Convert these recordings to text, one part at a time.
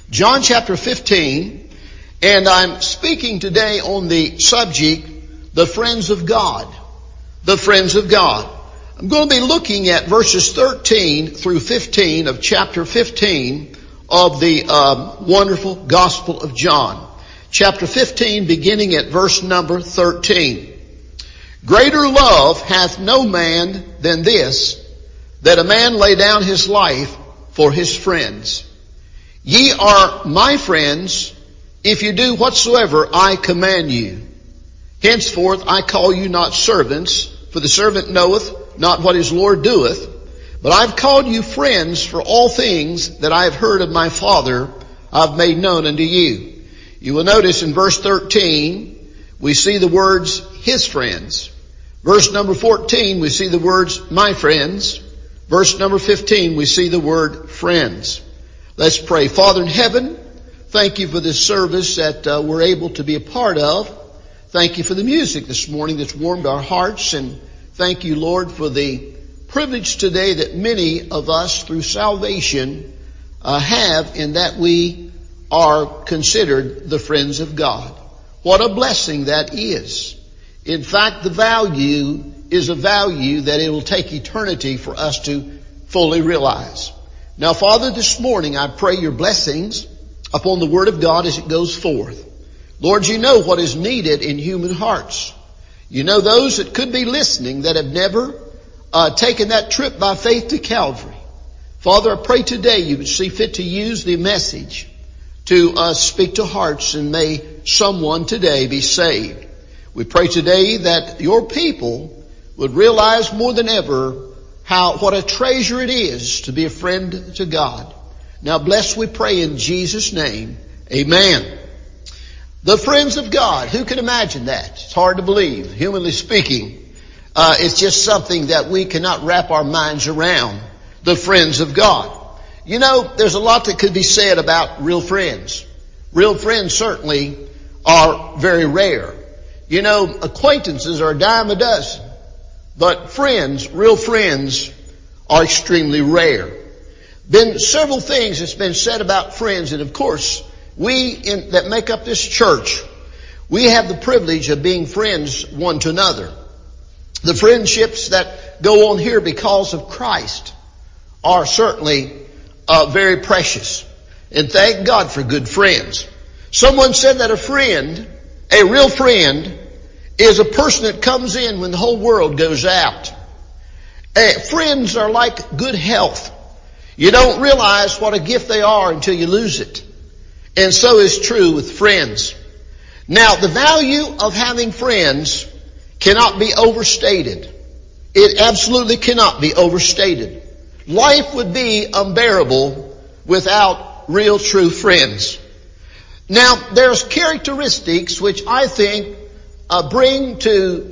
John chapter 15, and I'm speaking today on the subject, the friends of God. The friends of God. I'm going to be looking at verses 13 through 15 of chapter 15 of the wonderful Gospel of John. Chapter 15 beginning at verse number 13. Greater love hath no man than this, that a man lay down his life for his friends. Ye are my friends, if you do whatsoever I command you. Henceforth I call you not servants, for the servant knoweth not what his Lord doeth, but I've called you friends, for all things that I have heard of my Father I've made known unto you. You will notice in verse 13, we see the words, his friends. Verse number 14, we see the words, my friends. Verse number 15, we see the word, friends. Let's pray. Father in heaven, thank you for this service that we're able to be a part of. Thank you for the music this morning that's warmed our hearts. And thank you, Lord, for the privilege today that many of us through salvation have, in that we are considered the friends of God. What a blessing that is. In fact, the value is a value that it will take eternity for us to fully realize. Now, Father, this morning I pray your blessings upon the Word of God as it goes forth. Lord, you know what is needed in human hearts. You know those that could be listening that have never taken that trip by faith to Calvary. Father, I pray today you would see fit to use the message to speak to hearts, and may someone today be saved. We pray today that your people would realize more than ever what a treasure it is to be a friend to God. Now bless, we pray in Jesus' name. Amen. The friends of God. Who can imagine that? It's hard to believe, humanly speaking. It's just something that we cannot wrap our minds around. The friends of God. You know, there's a lot that could be said about real friends. Real friends certainly are very rare. You know, acquaintances are a dime a dozen. But friends, real friends, are extremely rare. Been several things that's been said about friends, and of course, that make up this church, we have the privilege of being friends one to another. The friendships that go on here because of Christ are certainly very precious. And thank God for good friends. Someone said that a real friend, is a person that comes in when the whole world goes out. Friends are like good health. You don't realize what a gift they are until you lose it. And so is true with friends. Now, the value of having friends cannot be overstated. It absolutely cannot be overstated. Life would be unbearable without real true friends. Now, there's characteristics which I think bring to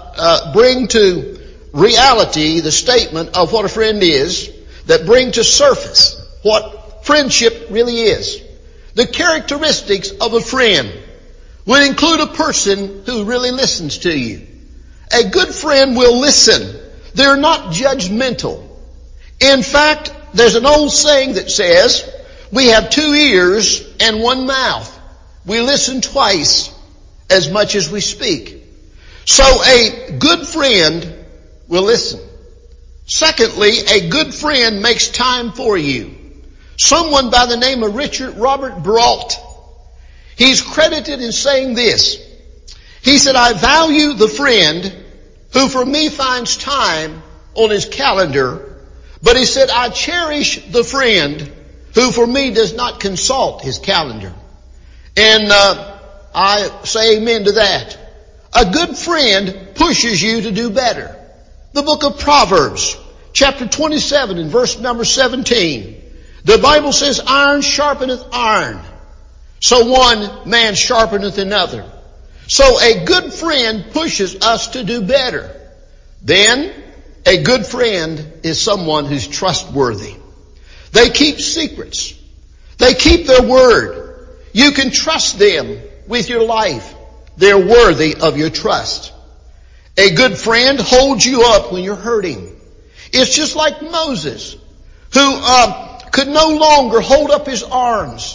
reality the statement of what a friend is, that bring to surface what friendship really is. The characteristics of a friend would include a person who really listens to you. A good friend will listen. They're not judgmental. In fact, there's an old saying that says, we have 2 ears and 1 mouth. We listen twice as much as we speak. So a good friend will listen. Secondly, a good friend makes time for you. Someone by the name of Richard Robert Brault, he's credited in saying this. He said, I value the friend who for me finds time on his calendar, but he said, I cherish the friend who for me does not consult his calendar. And I say amen to that. A good friend pushes you to do better. The book of Proverbs, chapter 27 and verse number 17. The Bible says, iron sharpeneth iron, so one man sharpeneth another. So a good friend pushes us to do better. Then, a good friend is someone who's trustworthy. They keep secrets. They keep their word. You can trust them with your life. They're worthy of your trust. A good friend holds you up when you're hurting. It's just like Moses, who could no longer hold up his arms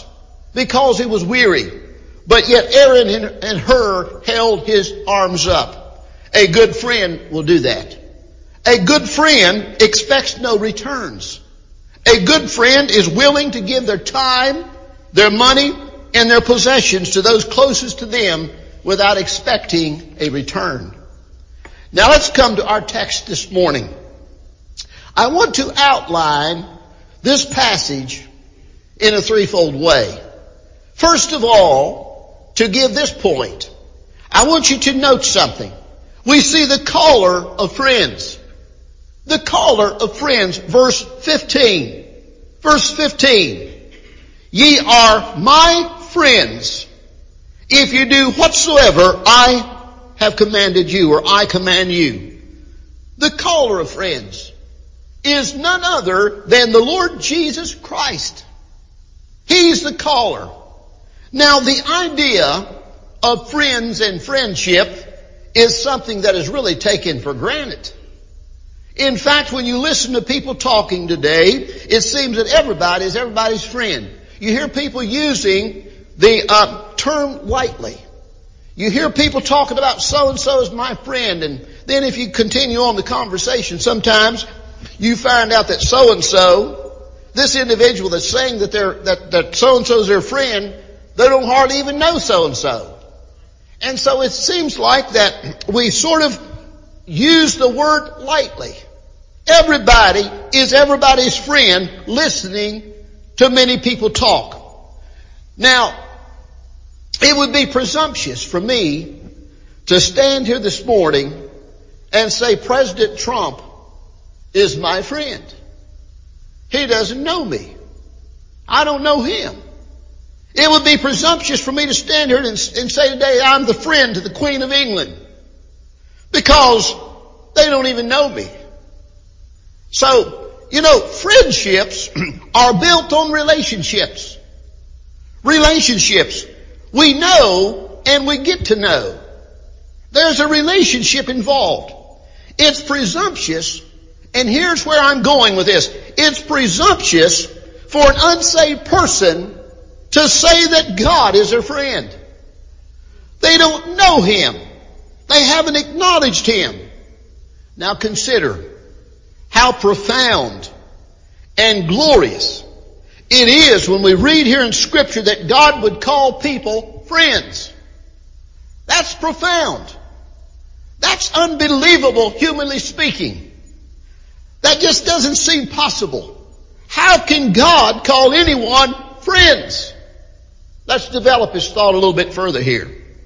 because he was weary. But yet Aaron and Hur held his arms up. A good friend will do that. A good friend expects no returns. A good friend is willing to give their time, their money, and their possessions to those closest to them without expecting a return. Now let's come to our text this morning. I want to outline this passage in a threefold way. First of all, to give this point, I want you to note something. We see the caller of friends. The caller of friends, verse 15. Verse 15. Ye are my friends if you do whatsoever I have commanded you, or I command you. The caller of friends is none other than the Lord Jesus Christ. He's the caller. Now the idea of friends and friendship is something that is really taken for granted. In fact, when you listen to people talking today, it seems that everybody is everybody's friend. You hear people using the term lightly. You hear people talking about so-and-so is my friend, and then if you continue on the conversation, sometimes you find out that so-and-so, this individual that's saying that so-and-so is their friend, they don't hardly even know so-and-so. And so it seems like that we sort of use the word lightly. Everybody is everybody's friend listening to many people talk. Now, it would be presumptuous for me to stand here this morning and say President Trump is my friend. He doesn't know me. I don't know him. It would be presumptuous for me to stand here and say today I'm the friend to the Queen of England, because they don't even know me. So, friendships are built on relationships. Relationships. We know and we get to know. There's a relationship involved. It's presumptuous, and here's where I'm going with this. It's presumptuous for an unsaved person to say that God is their friend. They don't know Him. They haven't acknowledged Him. Now consider how profound and glorious it is when we read here in Scripture that God would call people friends. That's profound. That's unbelievable, humanly speaking. That just doesn't seem possible. How can God call anyone friends? Let's develop his thought a little bit further here.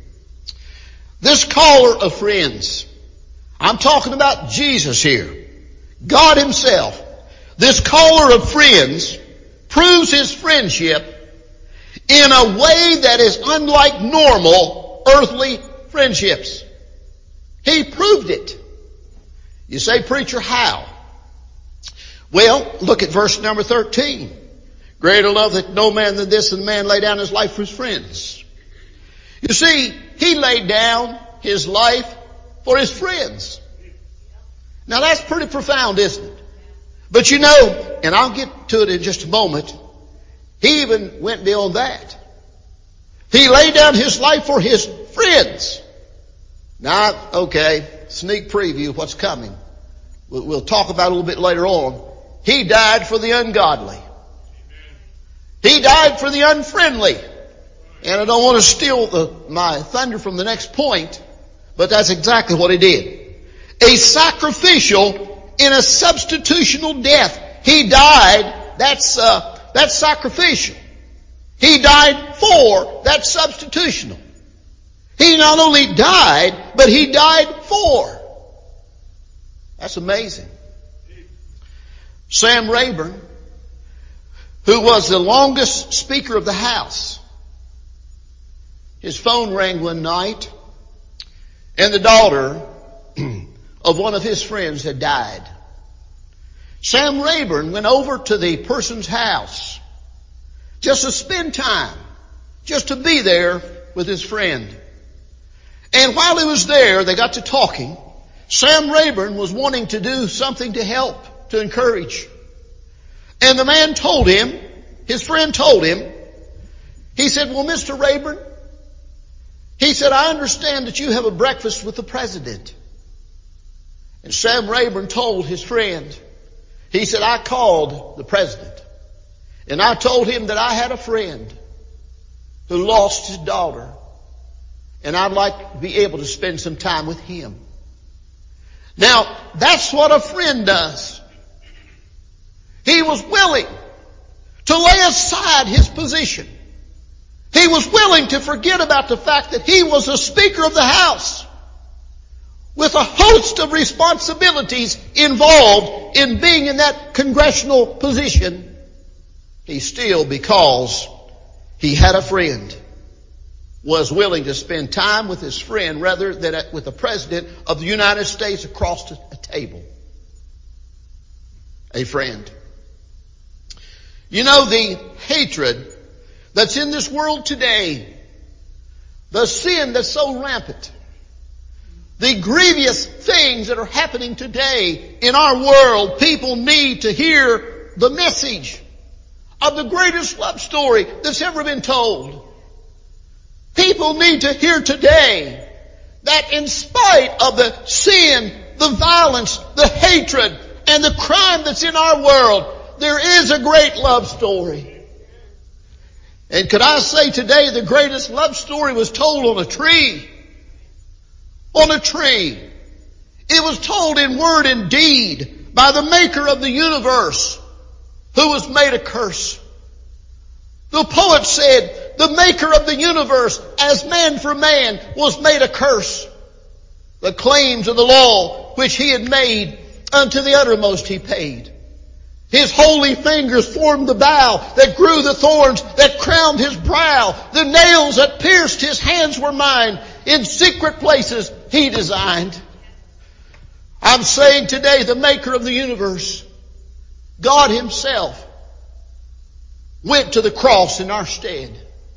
This caller of friends, I'm talking about Jesus here, God Himself. This caller of friends proves His friendship in a way that is unlike normal earthly friendships. He proved it. You say, preacher, how? Well, look at verse number 13. Greater love that no man than this, and man lay down his life for his friends. You see, He laid down His life for His friends. Now that's pretty profound, isn't it? But and I'll get to it in just a moment, He even went beyond that. He laid down His life for His friends. Now, okay, sneak preview of what's coming. We'll talk about it a little bit later on. He died for the ungodly. He died for the unfriendly. And I don't want to steal my thunder from the next point, but that's exactly what He did. A sacrificial in a substitutional death. He died, that's sacrificial. He died for, that's substitutional. He not only died, but He died for. That's amazing. Sam Rayburn, who was the longest Speaker of the House, his phone rang one night, and the daughter of one of his friends had died. Sam Rayburn went over to the person's house just to spend time, just to be there with his friend. And while he was there, they got to talking. Sam Rayburn was wanting to do something to help, to encourage. And the man told him, his friend told him, He said, well, Mr. Rayburn, he said, I understand that you have a breakfast with the president. And Sam Rayburn told his friend, he said, I called the president and I told him that I had a friend who lost his daughter and I'd like to be able to spend some time with him. Now, that's what a friend does. He was willing to lay aside his position. He was willing to forget about the fact that he was a Speaker of the House with a host of responsibilities involved in being in that congressional position. He still, because he had a friend, was willing to spend time with his friend rather than with the President of the United States across a table. A friend. You know, the hatred that's in this world today, the sin that's so rampant, the grievous things that are happening today in our world, people need to hear the message of the greatest love story that's ever been told. People need to hear today that in spite of the sin, the violence, the hatred, and the crime that's in our world, there is a great love story. And could I say today the greatest love story was told on a tree. On a tree. It was told in word and deed by the maker of the universe, who was made a curse. The poet said, the maker of the universe, as man for man, was made a curse. The claims of the law which he had made, unto the uttermost he paid. His holy fingers formed the bough that grew the thorns that crowned his brow. The nails that pierced his hands were mine. In secret places he designed. I'm saying today, the maker of the universe, God himself, went to the cross in our stead.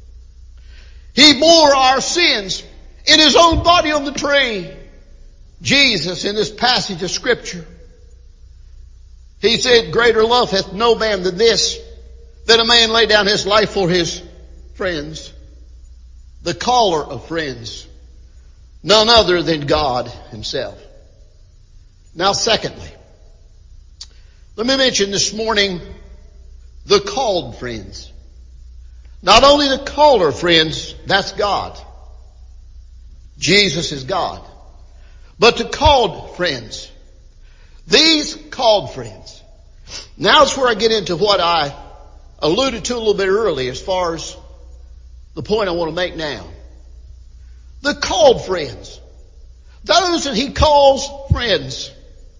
He bore our sins in his own body on the tree. Jesus, in this passage of Scripture, he said, greater love hath no man than this, that a man lay down his life for his friends. The caller of friends, none other than God himself. Now secondly, let me mention this morning the called friends. Not only the caller friends, that's God. Jesus is God. But the called friends. These called friends. Now it's where I get into what I alluded to a little bit earlier as far as the point I want to make now. The called friends. Those that he calls friends.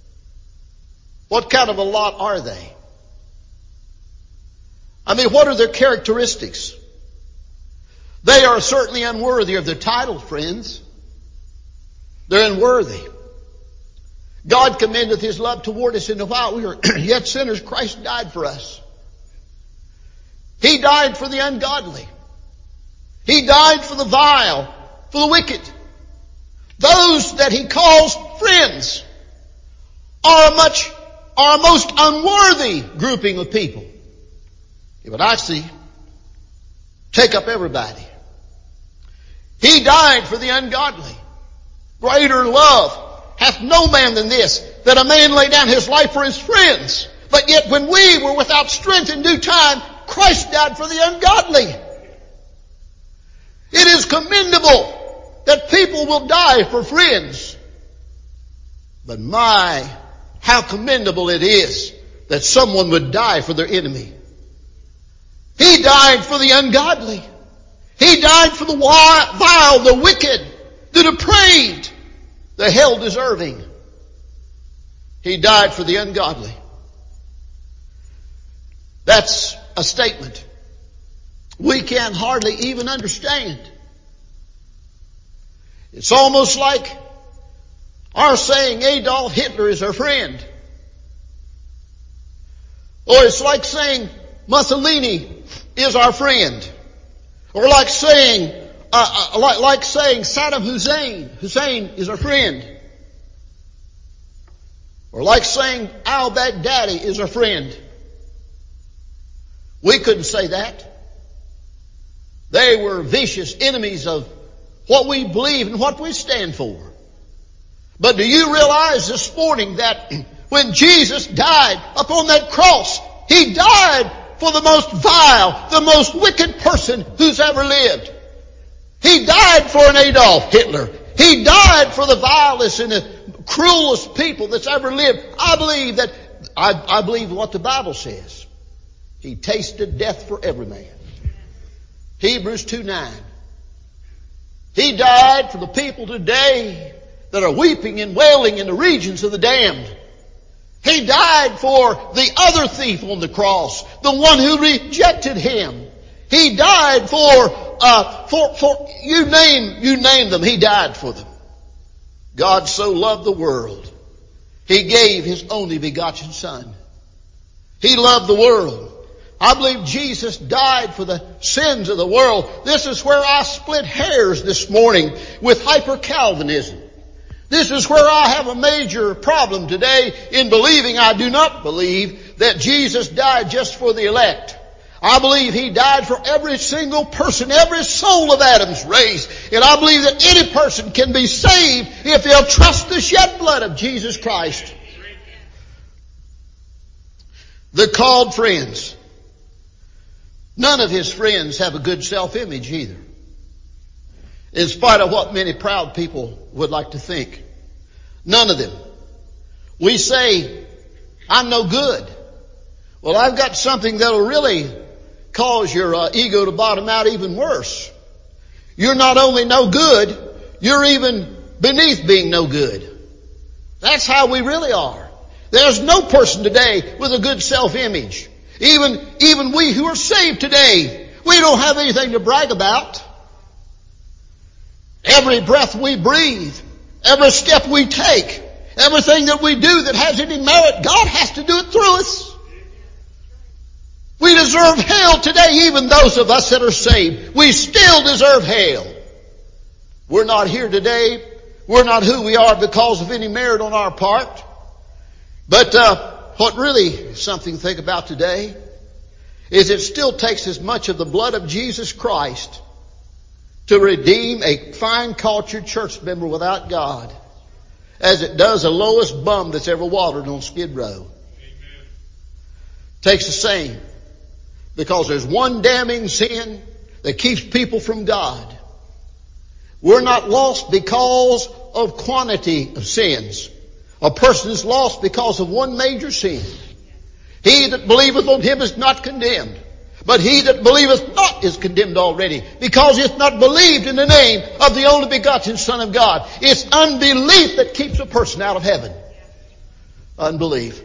What kind of a lot are they? I mean, what are their characteristics? They are certainly unworthy of the title friends. They're unworthy. God commendeth his love toward us, and while we were yet sinners, Christ died for us. He died for the ungodly. He died for the vile, for the wicked. Those that he calls friends are a most unworthy grouping of people. It would actually take up everybody. He died for the ungodly. Greater love hath no man than this, that a man lay down his life for his friends. But yet when we were without strength in due time, Christ died for the ungodly. It is commendable that people will die for friends. But my, how commendable it is that someone would die for their enemy. He died for the ungodly. He died for the vile, the wicked, the depraved, the hell-deserving. He died for the ungodly. That's a statement we can hardly even understand. It's almost like our saying Adolf Hitler is our friend. Or it's like saying Mussolini is our friend. Or like saying Saddam Hussein is our friend. Or like saying al-Baghdadi is our friend. We couldn't say that. They were vicious enemies of what we believe and what we stand for. But do you realize this morning that when Jesus died upon that cross, He died for the most vile, the most wicked person who's ever lived. He died for an Adolf Hitler. He died for the vilest and the cruelest people that's ever lived. I believe what the Bible says. He tasted death for every man. Hebrews 2:9. He died for the people today that are weeping and wailing in the regions of the damned. He died for the other thief on the cross, the one who rejected Him. He died for you name them, He died for them. God so loved the world, He gave His only begotten Son. He loved the world. I believe Jesus died for the sins of the world. This is where I split hairs this morning with hyper-Calvinism. This is where I have a major problem today in believing. I do not believe that Jesus died just for the elect. I believe He died for every single person, every soul of Adam's race. And I believe that any person can be saved if they'll trust the shed blood of Jesus Christ. The called friends. None of His friends have a good self-image either, in spite of what many proud people would like to think. None of them. We say, I'm no good. Well, I've got something that'll really cause your ego to bottom out even worse. You're not only no good, you're even beneath being no good. That's how we really are. There's no person today with a good self-image. Even we who are saved today, we don't have anything to brag about. Every breath we breathe, every step we take, everything that we do that has any merit, God has to do it through us. We deserve hell today, even those of us that are saved. We still deserve hell. We're not here today. We're not who we are because of any merit on our part. But what really something to think about today is it still takes as much of the blood of Jesus Christ to redeem a fine cultured church member without God as it does the lowest bum that's ever watered on Skid Row. Amen. Takes the same, because there's one damning sin that keeps people from God. We're not lost because of quantity of sins. A person is lost because of one major sin. He that believeth on Him is not condemned, but he that believeth not is condemned already, because he hath not believed in the name of the only begotten Son of God. It's unbelief that keeps a person out of heaven. Unbelief.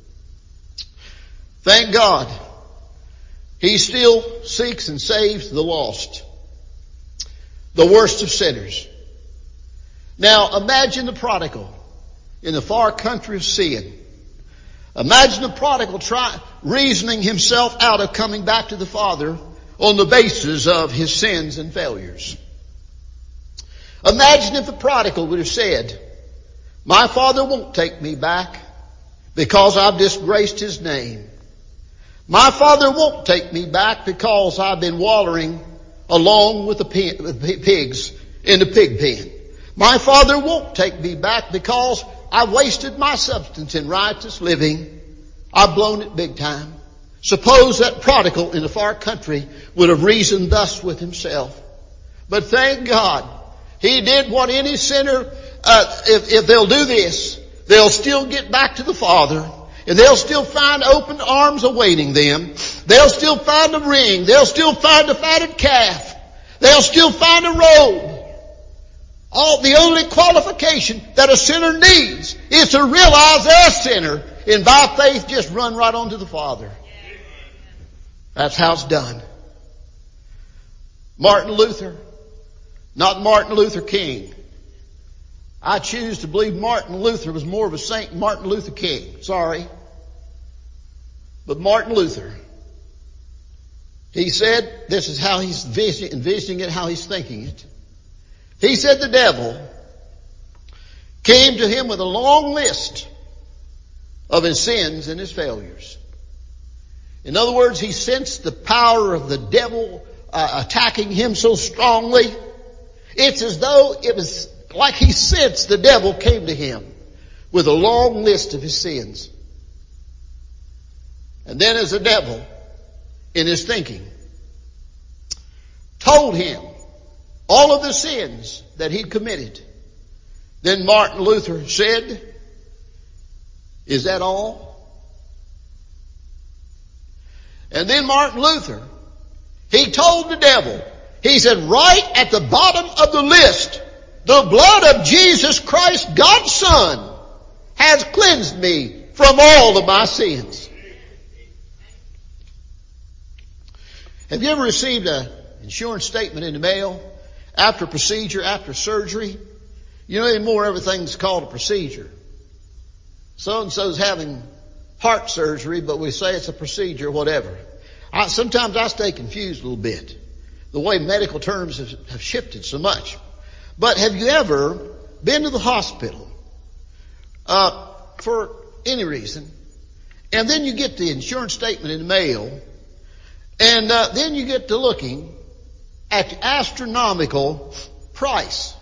Thank God, He still seeks and saves the lost, the worst of sinners. Now imagine the prodigal in the far country of sin. Imagine the prodigal reasoning himself out of coming back to the Father on the basis of his sins and failures. Imagine if the prodigal would have said, my Father won't take me back because I've disgraced His name. My Father won't take me back because I've been wallowing along with the pigs in the pig pen. My Father won't take me back because I've wasted my substance in riotous living. I've blown it big time. Suppose that prodigal in the far country would have reasoned thus with himself. But thank God, he did what any sinner, if they'll do this, they'll still get back to the Father, and they'll still find open arms awaiting them. They'll still find a ring. They'll still find a fatted calf. They'll still find a robe. The only qualification that a sinner needs is to realize they're a sinner, and by faith just run right on to the Father. That's how it's done. Martin Luther, not Martin Luther King. I choose to believe Martin Luther was more of a saint than Martin Luther King. Sorry. But Martin Luther, he said, this is how he's envisioning it, how he's thinking it. He said the devil came to him with a long list of his sins and his failures. In other words, he sensed the power of the devil attacking him so strongly. It's as though it was like he sensed the devil came to him with a long list of his sins. And then as the devil, in his thinking, told him all of the sins that he'd committed, then Martin Luther said, "Is that all?" And then Martin Luther, he told the devil, he said, right at the bottom of the list, the blood of Jesus Christ, God's Son, has cleansed me from all of my sins. Have you ever received an insurance statement in the mail after procedure, after surgery? You know anymore everything's called a procedure. So-and-so's having heart surgery, but we say it's a procedure, whatever. Sometimes I stay confused a little bit. The way medical terms have shifted so much. But have you ever been to the hospital for any reason, and then you get the insurance statement in the mail, and then you get to looking at the astronomical price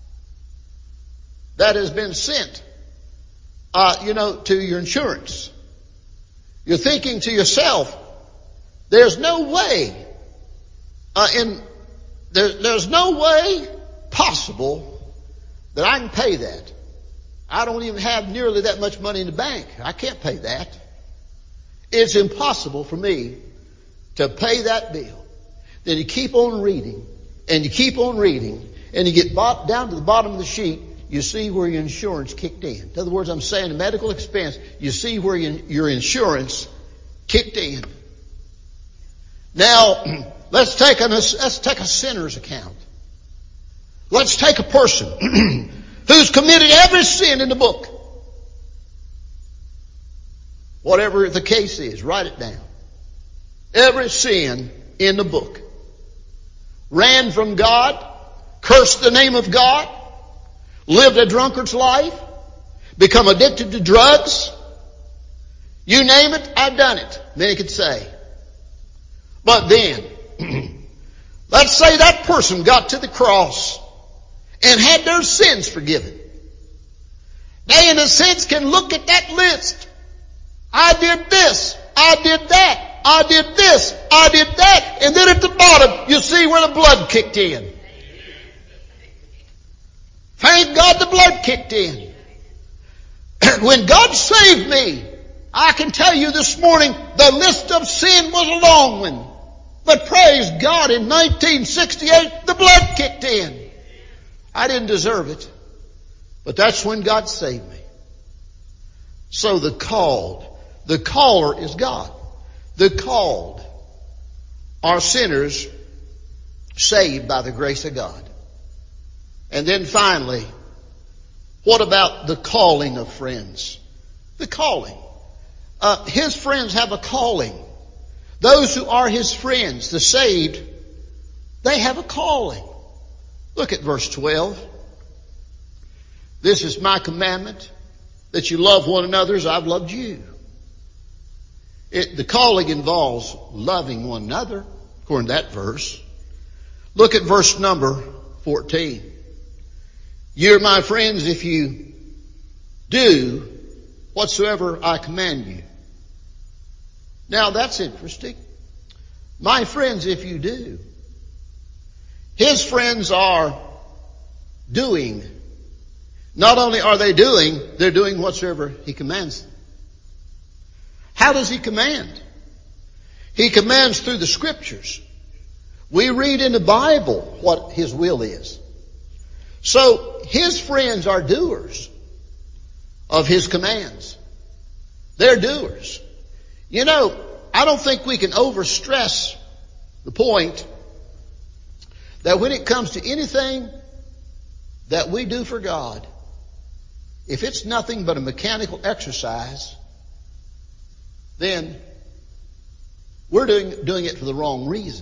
that has been sent, to your insurance. You're thinking to yourself, there's no way, there's no way possible that I can pay that. I don't even have nearly that much money in the bank. I can't pay that. It's impossible for me to pay that bill. Then you keep on reading, and you keep on reading, and you get down to the bottom of the sheet, you see where your insurance kicked in. In other words, I'm saying the medical expense, you see where your insurance kicked in. Now, let's take a sinner's account. Let's take a person who's committed every sin in the book. Whatever the case is, write it down. Every sin in the book. Ran from God, cursed the name of God, lived a drunkard's life, become addicted to drugs. You name it, I've done it, many could say. But then, let's say that person got to the cross and had their sins forgiven. They, in a sense, can look at that list. I did this, I did that, I did this, I did that, and then at the bottom, you see where the blood kicked in. Thank God the blood kicked in. When God saved me, I can tell you this morning, the list of sin was a long one. But praise God, in 1968, the blood kicked in. I didn't deserve it. But that's when God saved me. So the caller is God. The called are sinners saved by the grace of God. And then finally, what about the calling of friends? The calling. His friends have a calling. Those who are his friends, the saved, they have a calling. Look at verse 12. This is my commandment, that you love one another as I've loved you. The calling involves loving one another, according to that verse. Look at verse number 14. You're my friends if you do whatsoever I command you. Now that's interesting. My friends if you do. His friends are doing. Not only are they doing, they're doing whatsoever he commands them. How does he command? He commands through the scriptures. We read in the Bible what his will is. So his friends are doers of his commands. They're doers. You know, I don't think we can overstress the point that when it comes to anything that we do for God, if it's nothing but a mechanical exercise, then we're doing it for the wrong reason.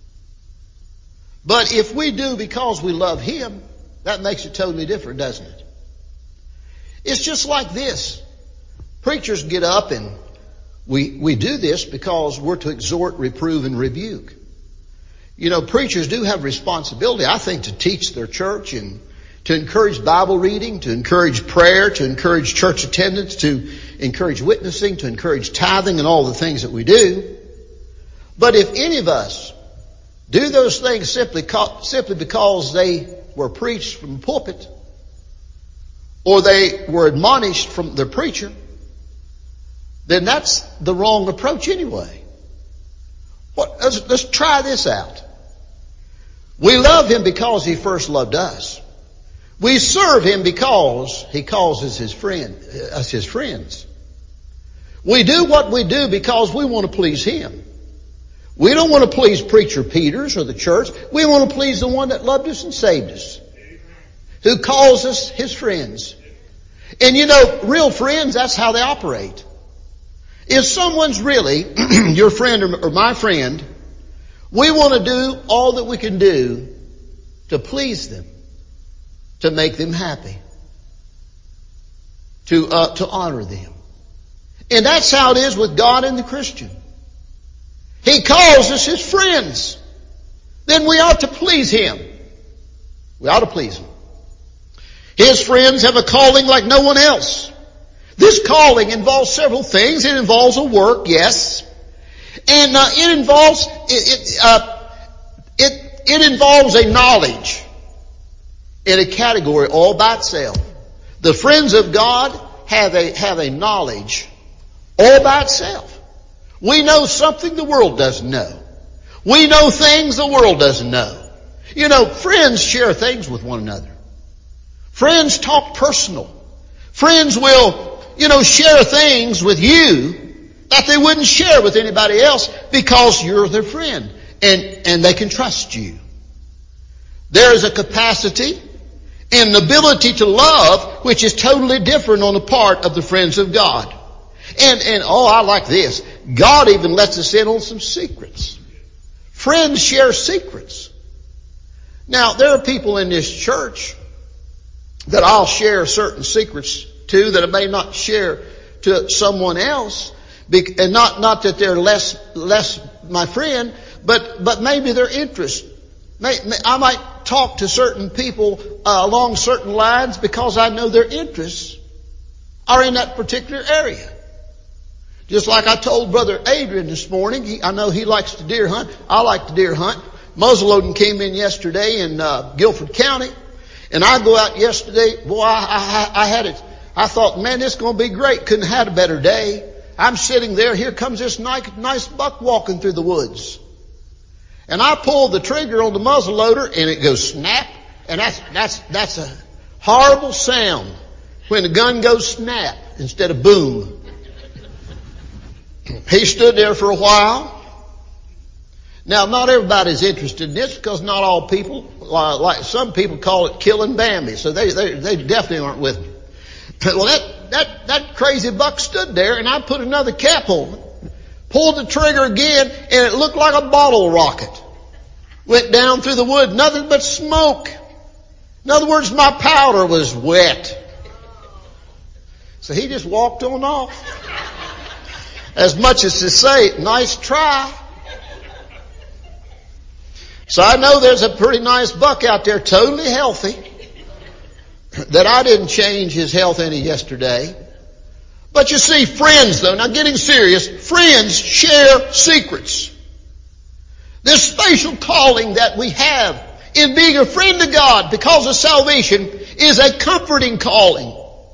But if we do because we love him, that makes it totally different, doesn't it? It's just like this. Preachers get up and we do this because we're to exhort, reprove, and rebuke. preachers do have responsibility, I think, to teach their church and to encourage Bible reading, to encourage prayer, to encourage church attendance, to encourage witnessing, to encourage tithing and all the things that we do. But if any of us do those things simply because they were preached from the pulpit or they were admonished from the preacher, then that's the wrong approach anyway. Let's try this out. We love Him because He first loved us. We serve Him because He calls us His friends. We do what we do because we want to please Him. We don't want to please Preacher Peters or the church. We want to please the one that loved us and saved us, who calls us His friends. And real friends, that's how they operate. If someone's really your friend or my friend, we want to do all that we can do to please them, to make them happy, to honor them. And that's how it is with God and the Christian. He calls us His friends. Then we ought to please Him. We ought to please Him. His friends have a calling like no one else. This calling involves several things. It involves a work, yes. And it involves a knowledge in a category all by itself. The friends of God have a knowledge all by itself. We know something the world doesn't know. We know things the world doesn't know. Friends share things with one another. Friends talk personal. Friends will, share things with you that they wouldn't share with anybody else because you're their friend and they can trust you. There is a capacity and an ability to love which is totally different on the part of the friends of God. And I like this. God even lets us in on some secrets. Friends share secrets. Now, there are people in this church that I'll share certain secrets to that I may not share to someone else. And not that they're less my friend, but maybe their interest. I might talk to certain people along certain lines because I know their interests are in that particular area. Just like I told Brother Adrian this morning, I know he likes to deer hunt. I like to deer hunt. Muzzleloading came in yesterday in Guilford County, and I go out yesterday. Boy, I had it. I thought, man, this is going to be great. Couldn't have had a better day. I'm sitting there. Here comes this nice buck walking through the woods, and I pull the trigger on the muzzleloader, and it goes snap. And that's a horrible sound when the gun goes snap instead of boom. He stood there for a while. Now, not everybody's interested in this because not all people, like some people call it killing Bambi. So they definitely aren't with me. Well, that crazy buck stood there and I put another cap on it, pulled the trigger again, and it looked like a bottle rocket. Went down through the wood, nothing but smoke. In other words, my powder was wet. So he just walked on off. As much as to say, nice try. So I know there's a pretty nice buck out there, totally healthy, that I didn't change his health any yesterday. But you see, friends though, now getting serious, friends share secrets. This special calling that we have in being a friend to God because of salvation is a comforting calling.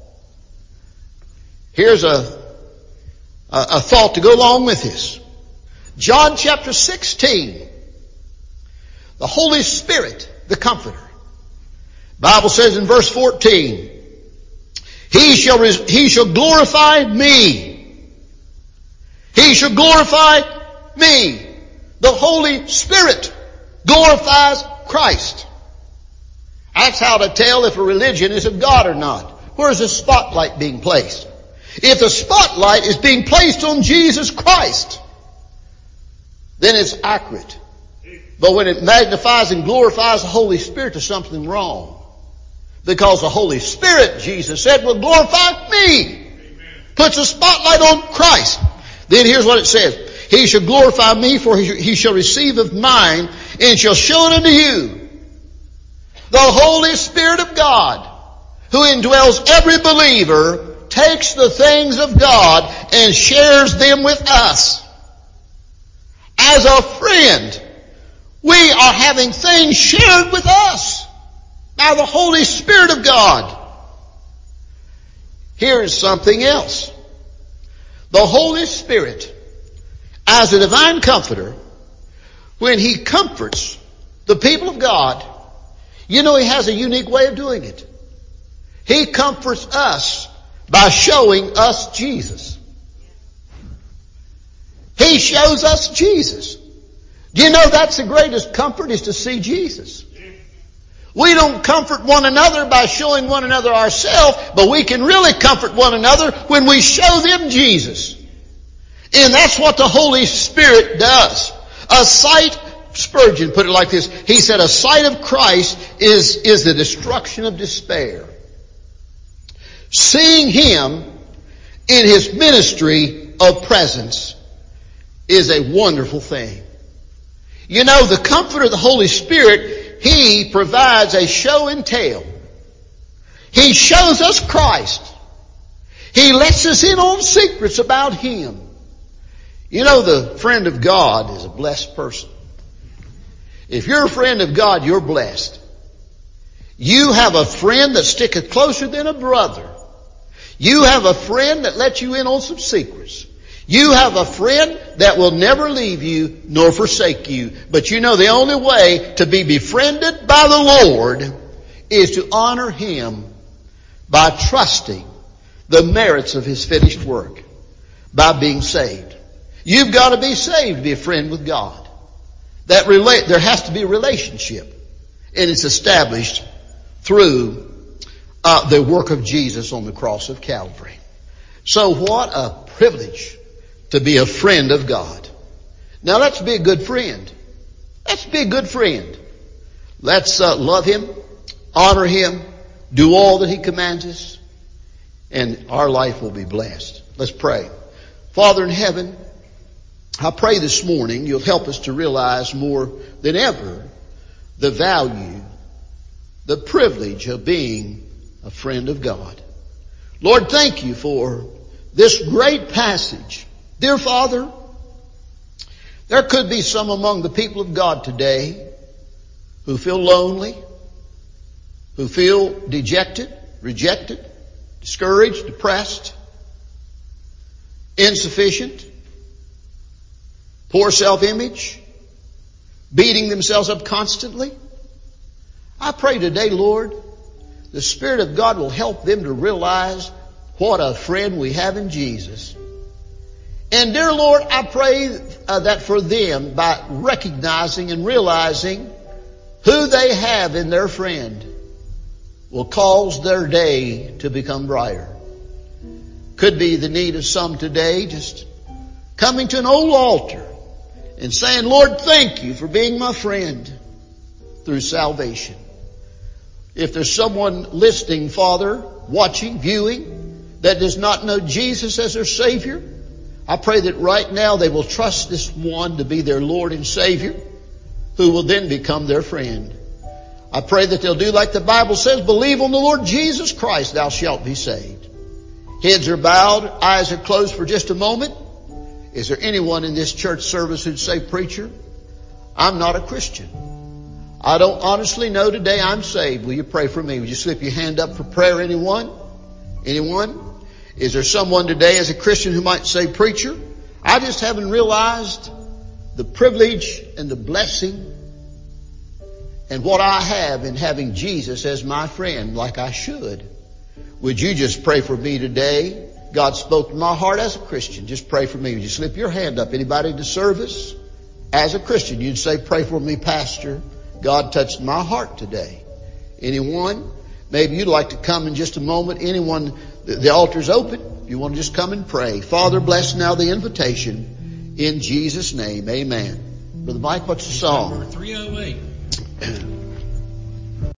Here's a thought to go along with this. John chapter 16. The Holy Spirit, the Comforter. Bible says in verse 14, He shall glorify me. He shall glorify me. The Holy Spirit glorifies Christ. That's how to tell if a religion is of God or not. Where's the spotlight being placed? If the spotlight is being placed on Jesus Christ, then it's accurate. But when it magnifies and glorifies the Holy Spirit, there's something wrong. Because the Holy Spirit, Jesus said, will glorify me. Amen. Puts a spotlight on Christ. Then here's what it says. He shall glorify me, for he shall receive of mine and shall show it unto you. The Holy Spirit of God, who indwells every believer, takes the things of God and shares them with us. As a friend, we are having things shared with us by the Holy Spirit of God. Here's something else. The Holy Spirit, as a divine comforter, when He comforts the people of God, you know He has a unique way of doing it. He comforts us by showing us Jesus. He shows us Jesus. Do you know that's the greatest comfort, is to see Jesus? We don't comfort one another by showing one another ourselves, but we can really comfort one another when we show them Jesus. And that's what the Holy Spirit does. A sight, Spurgeon put it like this. He said, a sight of Christ is the destruction of despair. Seeing Him in His ministry of presence is a wonderful thing. You know, the comfort of the Holy Spirit, He provides a show and tell. He shows us Christ. He lets us in on secrets about Him. You know, the friend of God is a blessed person. If you're a friend of God, you're blessed. You have a friend that sticketh closer than a brother. You have a friend that lets you in on some secrets. You have a friend that will never leave you nor forsake you. But you know the only way to be befriended by the Lord is to honor Him by trusting the merits of His finished work, by being saved. You've got to be saved to be a friend with God. There has to be a relationship, and it's established through the work of Jesus on the cross of Calvary. So what a privilege to be a friend of God. Now let's be a good friend. Let's be a good friend. Let's love Him, honor Him, do all that He commands us, and our life will be blessed. Let's pray. Father in heaven, I pray this morning You'll help us to realize more than ever the value, the privilege of being a friend of God. Lord, thank You for this great passage. Dear Father, there could be some among the people of God today who feel lonely, who feel dejected, rejected, discouraged, depressed, insufficient, poor self-image, beating themselves up constantly. I pray today, Lord, the Spirit of God will help them to realize what a friend we have in Jesus. And dear Lord, I pray that for them, by recognizing and realizing who they have in their friend, will cause their day to become brighter. Could be the need of some today just coming to an old altar and saying, Lord, thank You for being my friend through salvation. If there's someone listening, Father, watching, viewing, that does not know Jesus as their Savior, I pray that right now they will trust this one to be their Lord and Savior, who will then become their friend. I pray that they'll do like the Bible says, believe on the Lord Jesus Christ, thou shalt be saved. Heads are bowed, eyes are closed for just a moment. Is there anyone in this church service who'd say, preacher, I'm not a Christian. I don't honestly know today I'm saved. Will you pray for me? Would you slip your hand up for prayer? Anyone? Anyone? Is there someone today as a Christian who might say, preacher, I just haven't realized the privilege and the blessing and what I have in having Jesus as my friend like I should. Would you just pray for me today? God spoke to my heart as a Christian. Just pray for me. Would you slip your hand up? Anybody in the service? As a Christian, you'd say, pray for me, Pastor. God touched my heart today. Anyone? Maybe you'd like to come in just a moment. Anyone? The altar's open. If you want to just come and pray. Father, bless now the invitation. In Jesus' name, amen. Brother Mike, what's the song? Number 308.